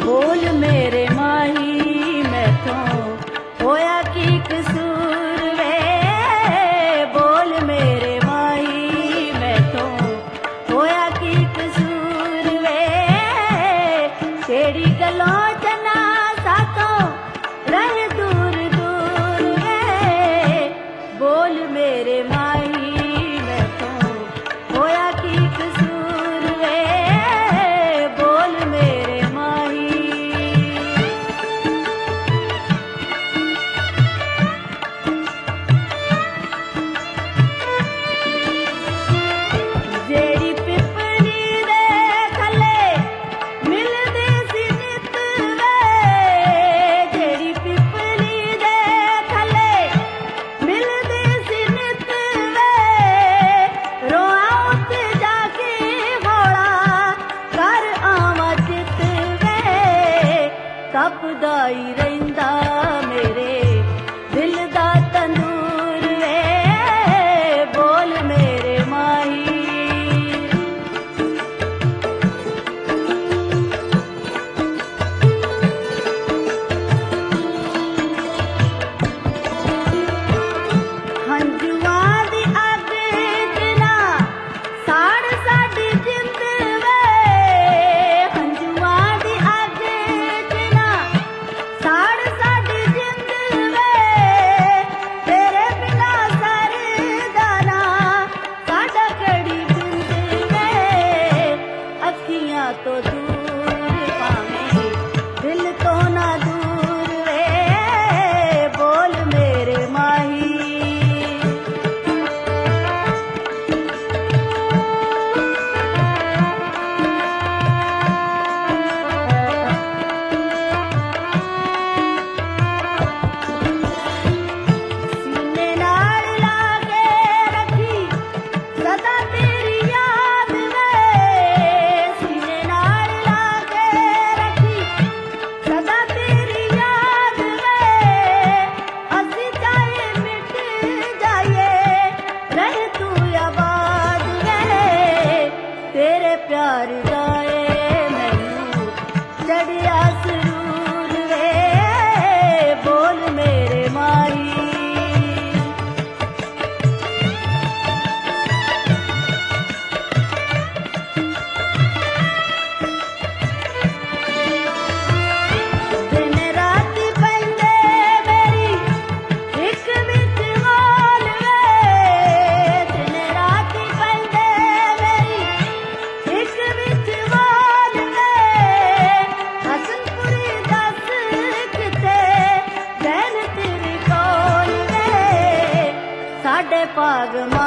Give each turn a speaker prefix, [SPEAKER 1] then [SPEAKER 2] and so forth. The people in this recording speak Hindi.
[SPEAKER 1] बोल मेरे माही मैं तो होया की कसूर वे। बोल मेरे माही मैं तो होया की कसूर वे। तेरी गलों जना सातो रह दूर दूर वे। बोल मेरे माही मैं तो होया की कसूर वे। बोल मेरे माही जेड़ी पिपली दे थले मिलदी सी नित वे। जेड़ी पिपली दे थले मिलदी सी नित वे। रोआ उत जाके होड़ा कर आवा चित वे। तपदा ही रहिंदा मेरे दिल दा तंदूर वे। बोल मेरे माही हंजुआं दी अग च ना साड़ साडी जिंद वे। हंजुआं दी अग च ना साड़ साडी जिंद वे। तेरे बिना सरदा ना साडा कड़ी बिंद वे। अखियां तो दूर पावें दिल तो ना दूर वे। बोल मेरे माही सीने नाल लागे रखी सदा तेरी याद वे। सीने नाल लागे रखी सदा तेरी याद वे। असी चाहे मिट जाइए रह तू आबाद वे। तेरे प्यार जाए मैनू चढ़िया सरूर वे। बोल मेरे माही दिन रात पैंदे मेरी हिक विच हाल वे। दिन रात पैंदे मेरी हिक विच हाल वे। हसनपुरी दस किते बैन तेरे कोल वे। साडे पाग